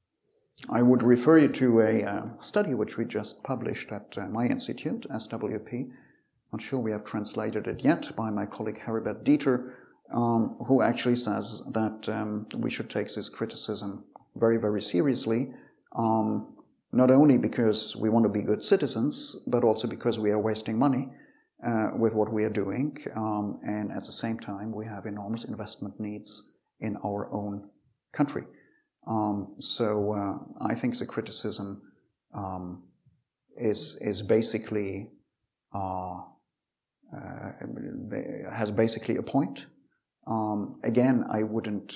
I would refer you to a uh, study which we just published at uh, my institute, S W P. Not sure we have translated it yet, by my colleague Heribert Dieter, um, who actually says that um, we should take this criticism very, very seriously, um, not only because we want to be good citizens, but also because we are wasting money uh, with what we are doing, um, and at the same time we have enormous investment needs in our own country. Um, so uh, I think the criticism um, is is basically uh, uh, has basically a point. Um, again, I wouldn't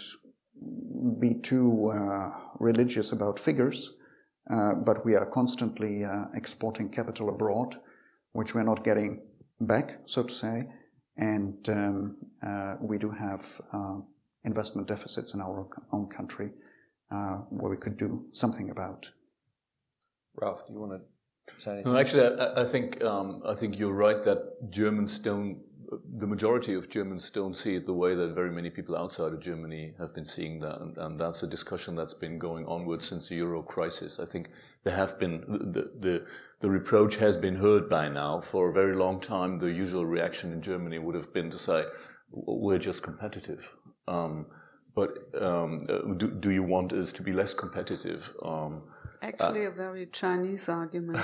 be too uh, religious about figures, uh, but we are constantly uh, exporting capital abroad, which we're not getting back, so to say, and um, uh, we do have uh, investment deficits in our own country. Uh, where we could do something about. Ralph, do you want to say anything? No, actually, I, I think um, I think you're right that Germans don't. The majority of Germans don't see it the way that very many people outside of Germany have been seeing that, and, and that's a discussion that's been going onward since the Euro crisis. I think there have been the the the reproach has been heard by now for a very long time. The usual reaction in Germany would have been to say, "We're just competitive." Um, But um, do, do you want us to be less competitive? Um, Actually, uh, a very Chinese argument.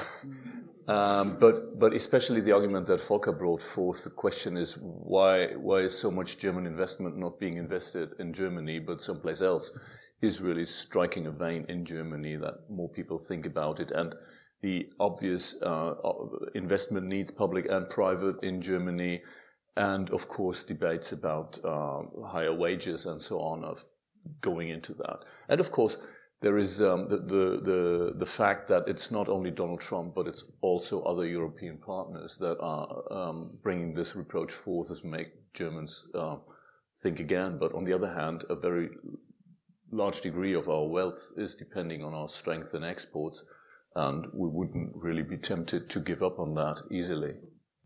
um, but but especially the argument that Volker brought forth. The question is why why is so much German investment not being invested in Germany but someplace else? Is really striking a vein in Germany that more people think about it, and the obvious uh, investment needs, public and private, in Germany. And, of course, debates about uh, higher wages and so on of going into that. And, of course, there is um, the, the, the, the fact that it's not only Donald Trump, but it's also other European partners that are um, bringing this reproach forth to make Germans uh, think again. But, on the other hand, a very large degree of our wealth is depending on our strength in exports, and we wouldn't really be tempted to give up on that easily.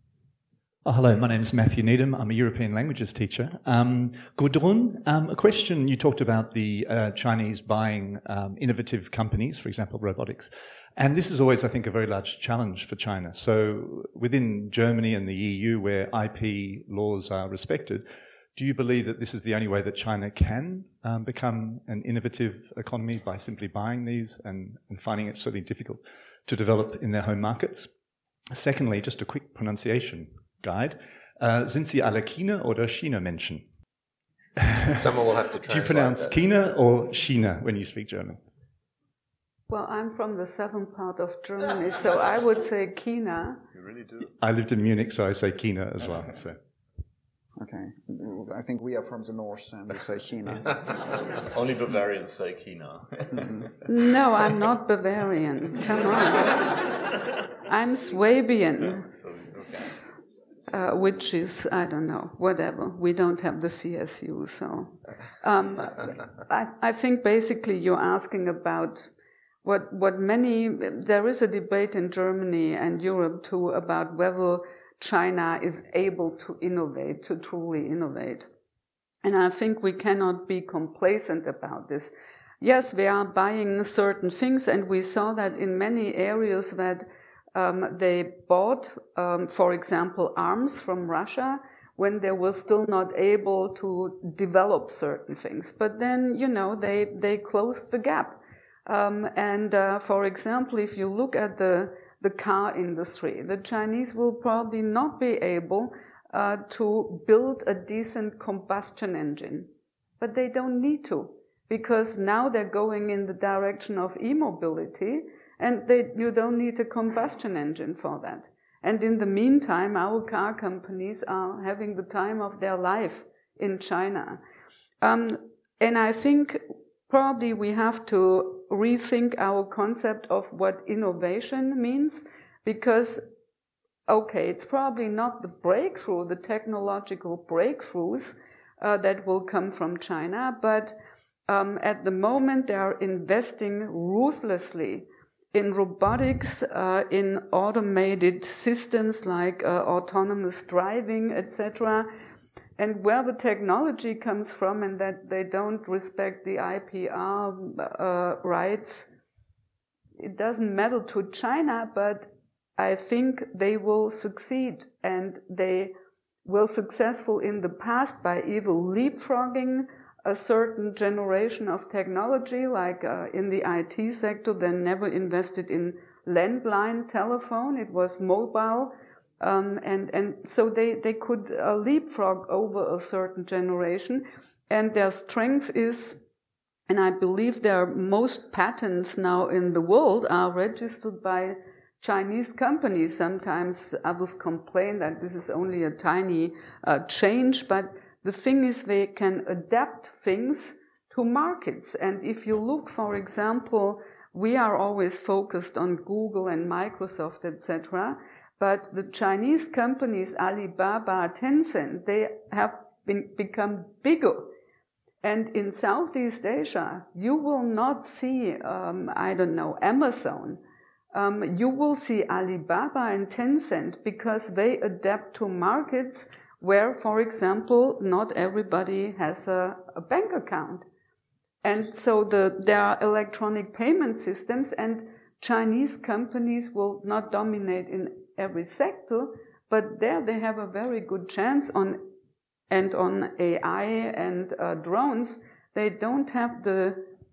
Oh, hello, my name is Matthew Needham. I'm a European languages teacher. Um, Gudrun, um, a question, you talked about the uh, Chinese buying um, innovative companies, for example, robotics. And this is always, I think, a very large challenge for China. So within Germany and the E U, where I P laws are respected, do you believe that this is the only way that China can um, become an innovative economy, by simply buying these and, and finding it certainly difficult to develop in their home markets? Secondly, just a quick pronunciation guide. Uh, sind Sie alle China oder China Menschen? Someone will have to translate. Do you pronounce that. China or China when you speak German? Well, I'm from the southern part of Germany, so I would say China. You really do? I lived in Munich, so I say China as well. So. Okay, I think we are from the north and we say China. Only Bavarians say China. No, I'm not Bavarian. Come on. I'm Swabian. So, okay. Uh, which is, I don't know, whatever. We don't have the C S U, so. Um, I, I think basically you're asking about what, what many, there is a debate in Germany and Europe too about whether China is able to innovate, to truly innovate. And I think we cannot be complacent about this. Yes, we are buying certain things, and we saw that in many areas that Um, they bought, um, for example, arms from Russia when they were still not able to develop certain things. But then, you know, they, they closed the gap. Um, and, uh, for example, if you look at the, the car industry, the Chinese will probably not be able uh, to build a decent combustion engine. But they don't need to. because now they're going in the direction of e-mobility, and they, you don't need a combustion engine for that. And in the meantime, our car companies are having the time of their life in China. Um, and I think probably we have to rethink our concept of what innovation means, because, okay, it's probably not the breakthrough, the technological breakthroughs uh, that will come from China, but um, at the moment they are investing ruthlessly in robotics, uh, in automated systems like uh, autonomous driving, et cetera. And where the technology comes from, and that they don't respect the I P R uh, rights, it doesn't matter to China, but I think they will succeed, and they were successful in the past by either leapfrogging a certain generation of technology, like uh, in the I T sector, they never invested in landline telephone, it was mobile, um, and, and so they, they could uh, leapfrog over a certain generation, and their strength is, and I believe their most patents now in the world are registered by Chinese companies. Sometimes others complain that this is only a tiny uh, change, but the thing is they can adapt things to markets. And if you look, for example, we are always focused on Google and Microsoft, et cetera. But the Chinese companies, Alibaba, Tencent, they have been, become bigger. And in Southeast Asia, you will not see, um, I don't know, Amazon. Um, you will see Alibaba and Tencent because they adapt to markets where, for example, not everybody has a, a bank account. And so the, there are electronic payment systems, and Chinese companies will not dominate in every sector, but there they have a very good chance on, and on A I and uh, drones, they don't have the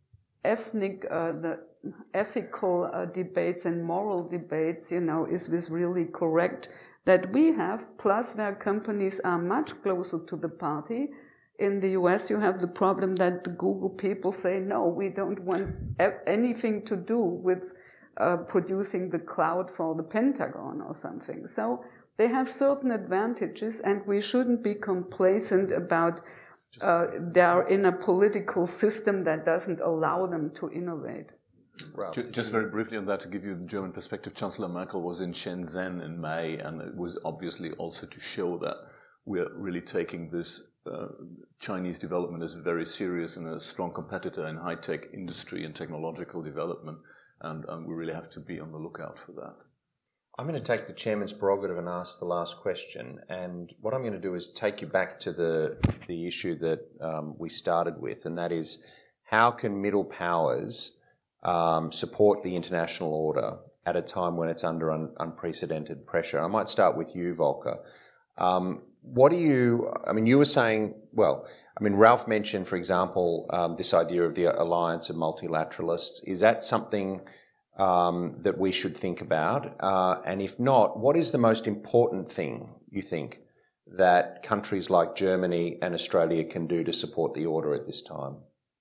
ethnic, uh, the ethical uh, debates and moral debates, you know, is this really correct, that we have, plus their companies are much closer to the party. In the U S, you have the problem that the Google people say, no, we don't want anything to do with uh, producing the cloud for the Pentagon or something. So they have certain advantages, and we shouldn't be complacent about uh, they're in a political system that doesn't allow them to innovate. Right. Just very briefly on that, to give you the German perspective, Chancellor Merkel was in Shenzhen in May, and it was obviously also to show that we're really taking this uh, Chinese development as very serious and a strong competitor in high-tech industry and technological development, and um, we really have to be on the lookout for that. I'm going to take the chairman's prerogative and ask the last question, and what I'm going to do is take you back to the, the issue that um, we started with, and that is, how can middle powers Um, support the international order at a time when it's under un- unprecedented pressure? I might start with you, Volker. Um, what do you, I mean, you were saying, well, I mean, Ralph mentioned, for example, um, this idea of the alliance of multilateralists. Is that something um, that we should think about? Uh, and if not, what is the most important thing, you think, that countries like Germany and Australia can do to support the order at this time?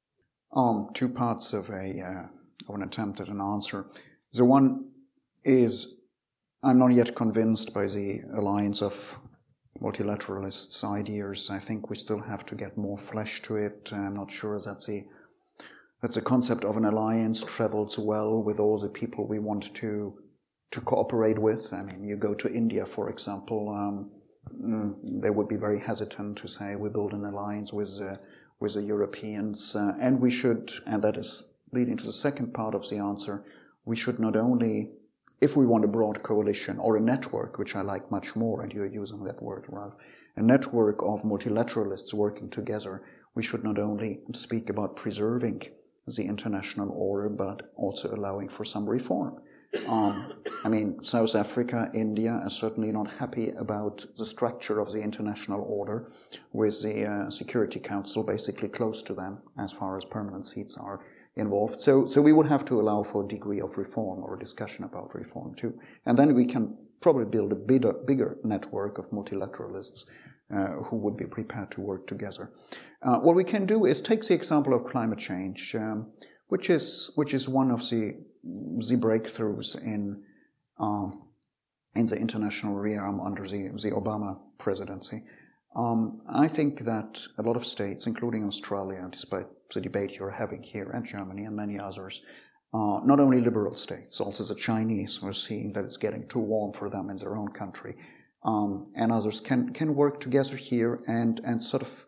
Um, two parts of a... Uh of an attempt at an answer. The one is, I'm not yet convinced by the alliance of multilateralists' ideas. I think we still have to get more flesh to it. I'm not sure that the, that the concept of an alliance travels well with all the people we want to to cooperate with. I mean, you go to India, for example, um, they would be very hesitant to say we build an alliance with, uh, with the Europeans, uh, and we should, and that is leading to the second part of the answer, we should not only, if we want a broad coalition or a network, which I like much more, and you're using that word, Ralph, a network of multilateralists working together, we should not only speak about preserving the international order, but also allowing for some reform. Um, I mean, South Africa, India are certainly not happy about the structure of the international order, with the uh, Security Council basically close to them as far as permanent seats are involved. So, so we would have to allow for a degree of reform or a discussion about reform too. And then we can probably build a bigger, bigger network of multilateralists uh, who would be prepared to work together. Uh, what we can do is take the example of climate change, um, which is which is one of the the breakthroughs in uh, in the international realm under the the Obama presidency. Um, I think that a lot of states, including Australia, despite the debate you're having here, and Germany and many others, uh, not only liberal states, also the Chinese who are seeing that it's getting too warm for them in their own country, um, and others can can work together here and and sort of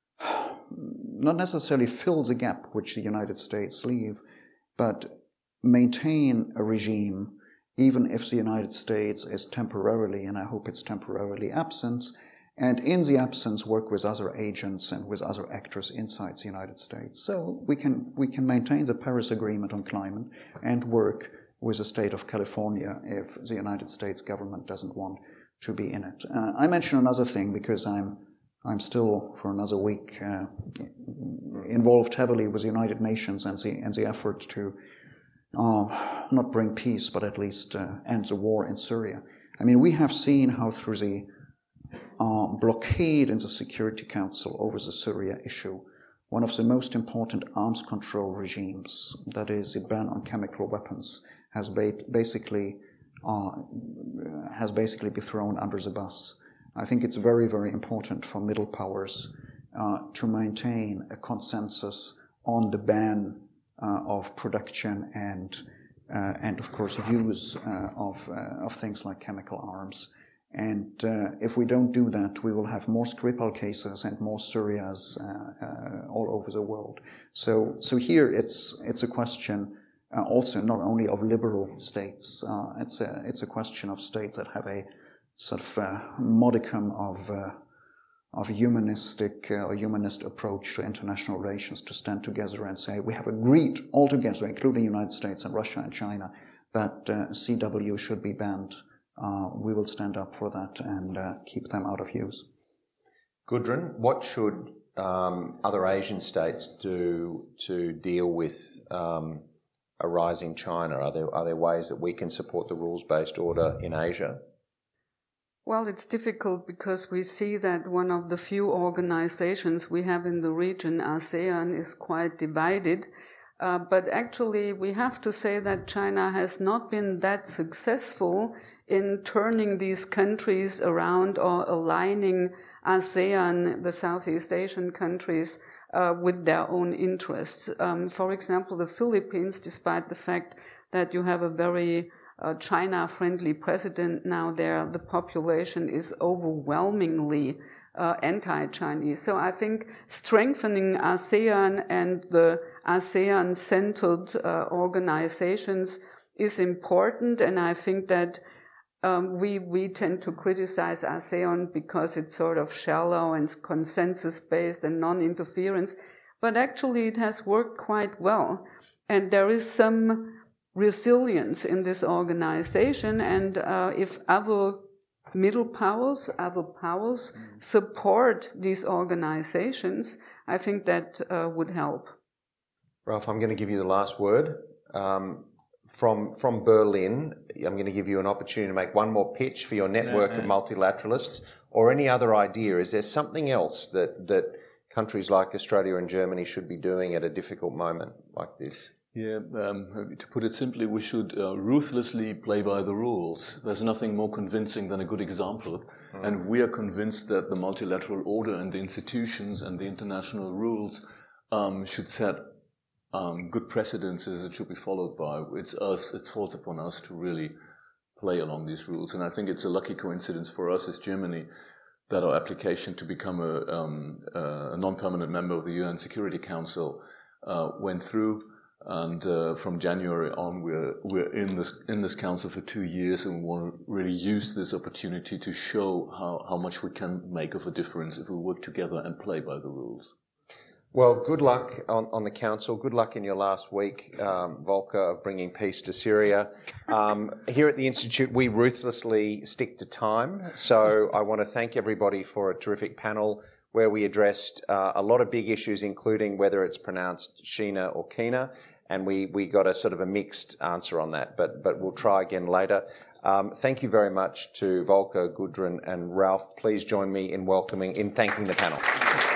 not necessarily fill the gap which the United States leave, but maintain a regime, even if the United States is temporarily, and I hope it's temporarily absent, and in the absence work with other agents and with other actors inside the United States. So we can we can maintain the Paris Agreement on climate and work with the state of California if the United States government doesn't want to be in it. Uh, I mention another thing because I'm I'm still for another week uh, involved heavily with the United Nations and the and the effort to uh, not bring peace but at least uh, end the war in Syria. I mean, we have seen how through the Uh, blockade in the Security Council over the Syria issue, one of the most important arms control regimes, that is the ban on chemical weapons, has ba- basically uh, has basically been thrown under the bus. I think it's very, very important for middle powers uh, to maintain a consensus on the ban uh, of production and uh, and of course use uh, of uh, of things like chemical arms. And uh, if we don't do that, we will have more Skripal cases and more Syrias uh, uh, all over the world. So, so here it's it's a question uh, also not only of liberal states. Uh, it's a it's a question of states that have a sort of uh, modicum of uh, of humanistic uh, or humanist approach to international relations to stand together and say we have agreed all together, including the United States and Russia and China, that uh, C W should be banned. Uh, we will stand up for that and uh, keep them out of use. Gudrun, what should um, other Asian states do to deal with um, a rising China? Are there are there ways that we can support the rules-based order in Asia? Well, it's difficult because we see that one of the few organizations we have in the region, ASEAN, is quite divided. Uh, but actually, we have to say that China has not been that successful in turning these countries around or aligning ASEAN, the Southeast Asian countries, uh, with their own interests. Um, for example, the Philippines, despite the fact that you have a very uh, China-friendly president now there, the population is overwhelmingly uh, anti-Chinese. So I think strengthening ASEAN and the ASEAN-centered uh, organizations is important, and I think that Um, we, we tend to criticize ASEAN because it's sort of shallow and consensus-based and non-interference, but actually it has worked quite well. And there is some resilience in this organization, and uh, if other middle powers, other powers support these organizations, I think that uh, would help. Ralph, I'm going to give you the last word. Um, From from Berlin, I'm going to give you an opportunity to make one more pitch for your network of multilateralists, or any other idea. Is there something else that, that countries like Australia and Germany should be doing at a difficult moment like this? Yeah, um, to put it simply, we should uh, ruthlessly play by the rules. There's nothing more convincing than a good example. Mm. And we are convinced that the multilateral order and the institutions and the international rules um, should set Um, good precedences that should be followed by. It's us, it falls upon us to really play along these rules. And I think it's a lucky coincidence for us as Germany that our application to become a, um, a non-permanent member of the U N Security Council uh, went through. And uh, from January on, we're we're in this in this council for two years, and we want to really use this opportunity to show how, how much we can make of a difference if we work together and play by the rules. Well, good luck on, on the council. Good luck in your last week, um, Volker, of bringing peace to Syria. Um, here at the Institute, we ruthlessly stick to time. So I want to thank everybody for a terrific panel where we addressed uh, a lot of big issues, including whether it's pronounced Sheena or Keena. And we, we got a sort of a mixed answer on that, but, but we'll try again later. Um, thank you very much to Volker, Gudrun and Ralph. Please join me in welcoming, in thanking the panel.